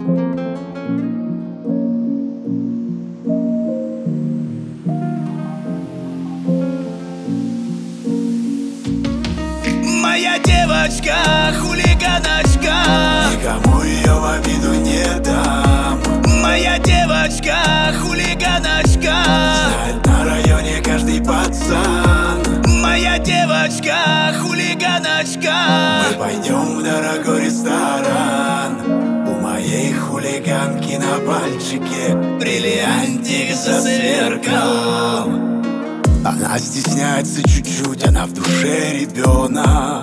Моя девочка, хулиганочка, никому ее в обиду не дам. моя девочка, хулиганочка, Знает на районе каждый пацан. моя девочка, хулиганочка. Мы пойдем в дорогой ресторан. У моей хулиганки на пальчике бриллиантик засверкал. Она стесняется чуть-чуть, она в душе ребенок.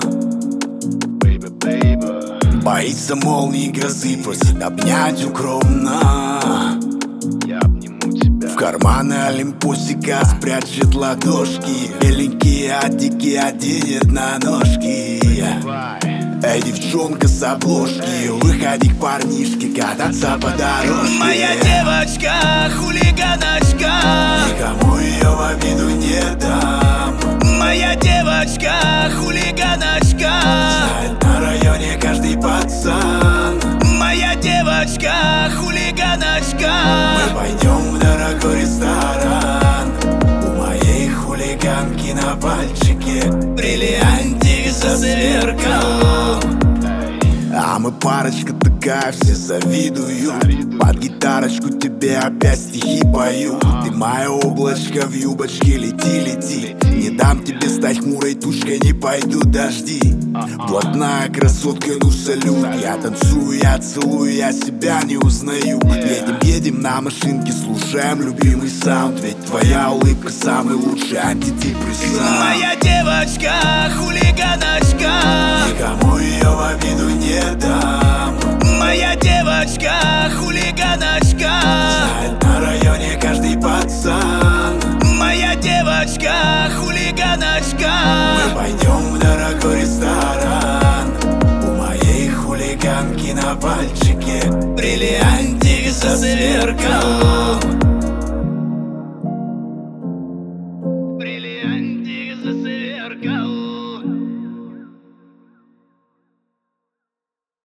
Боится молнии, грозы, просит обнять укромно. В карманы олимпусика спрячет ладошки. Беленькие адики оденет на ножки. Эй, девчонка с обложки, выходи к парнишке кататься по дорожке. Моя девочка, хулиганочка, никому ее в обиду не дам. моя девочка, хулиганочка, знает на районе каждый пацан. моя девочка, хулиганочка. Мы пойдем в дорогой ресторан. У моей хулиганки на пальчике бриллиантик засверкал. А мы парочка такая, все завидуют. Под гитарочку тебе опять стихи пою. Ты мое облачко в юбочке, лети, лети. Не дам тебе стать хмурой тучкой, не пойдут дожди. Блатная красотка, ну салют. Я танцую, я целую, я себя не узнаю. Едем, едем на машинке, слушаем любимый саунд. Ведь твоя улыбка самый лучший антидепрессант. Моя девочка, хулиганочка, никому ее в обиду не дам. моя девочка, хулиганочка, знает на районе каждый пацан. моя девочка, хулиганочка. Мы пойдем в дорогой ресторан. У моей хулиганки на пальчике бриллиантик засверкал.